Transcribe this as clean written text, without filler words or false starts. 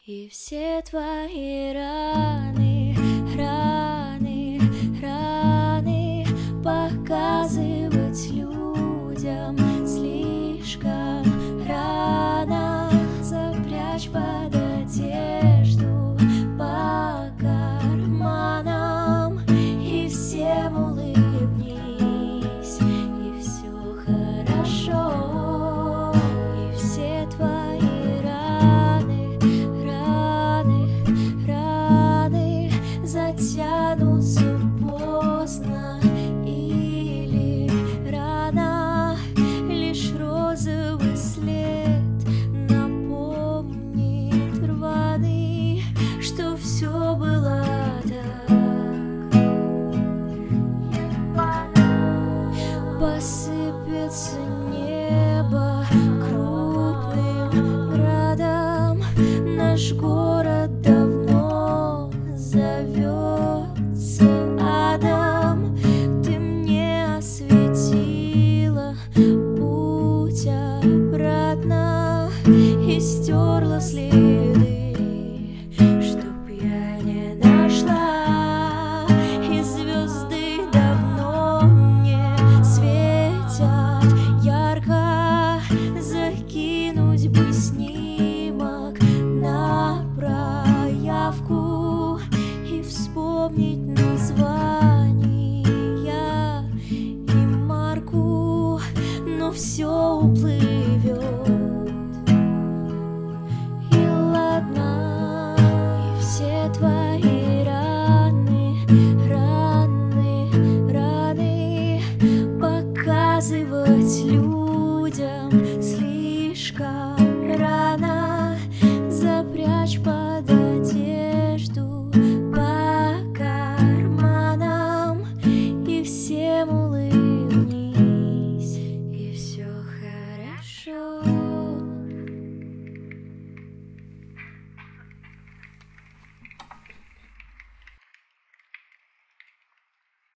И все твои раны, раны, раны показывать людям слишком рано. Запрячь под одежду по карманам и всем улыбнись, и все хорошо. И все твои раны затянутся поздно или рано. Лишь розовый след напомнит рваный, что все было так. Посыпется небо крупным градом. Наш город давно зовется адом. Ты мне осветила путь обратно и стерла следы.